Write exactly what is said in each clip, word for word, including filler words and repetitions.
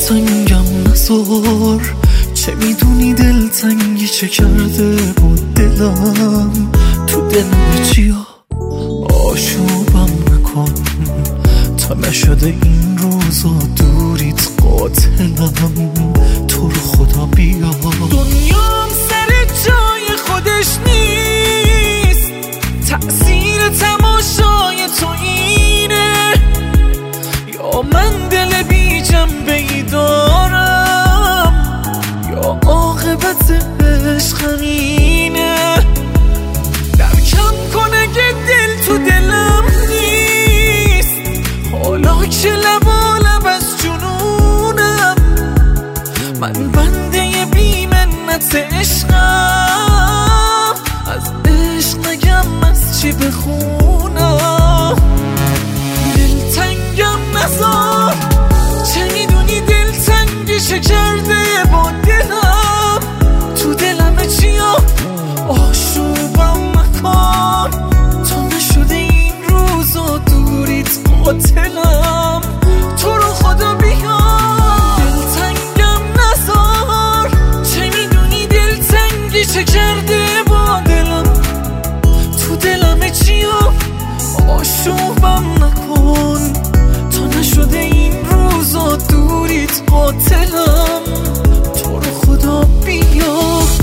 دلتنگم نزار، چه میدونی دلتنگی چه کرده با دلم. تو دلم چیا آشوبم نکن، تا نشده این روزا دوریت قاتلم. تو رو خدا بیا، دنیام سر جای خودش نیست، تأثیر تماشای تو اینه، یا من دل بی جنبه ای دارم، یا عاقبت عشق همینه. درکم کنه که دل تو دلم نیست، حالا که لبالب از جنونم، من بنده بی منت عشقم، از عشق نگم از چی بخونم. دلتنگم نزار، چه میدونی دلتنگی چه کرده با دلم. تو دلم چیا آشوبم مکن، تا نشده این روزا دوریت قاتلم. تو رو خدا بیا، دلتنگم نزار، چه میدونی دلتنگی چه کرده با دلم. تو دلم چیا آشوبم نکن، تا نشده این روزا دوریت قاتلم. تو رو خدا بیا.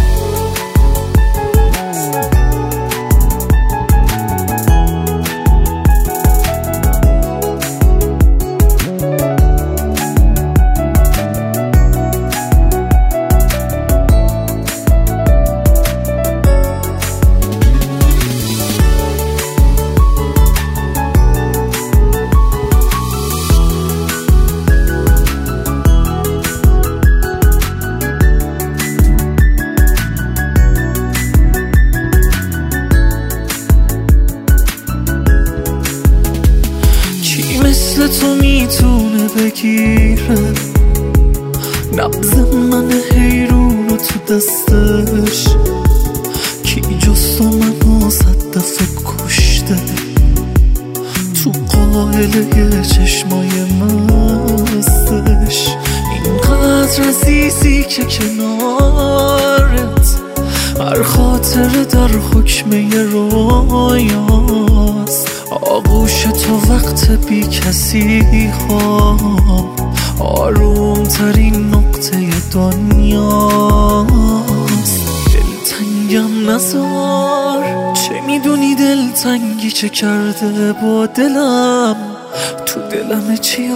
مثل تو میتونه بگیره نبض من حیرون رو تو دستش، کی جز تو منو صد دفعه کشته، تو قائله چشمای مستش. اینقدر عزیزی که کنارت، هر خاطره در حکمه رویاست. آغوش تو وقت بی کسی خواب، آروم ترین نقطه دنیاست. دلتنگم نزار، چه میدونی دلتنگی چه کرده با دلم. تو دلم چیا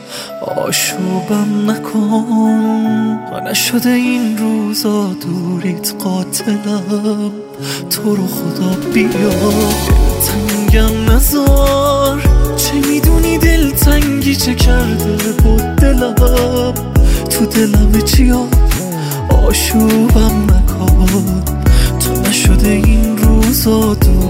آشوبم نکن، تا نشده این روزا دوریت قاتلم. تو رو خدا بیا، دلتنگم نزار، چه میدونی دلتنگی چه کرده با دلم. تو دلم چیا آشوبم نکن، تا نشده این روزا دوریت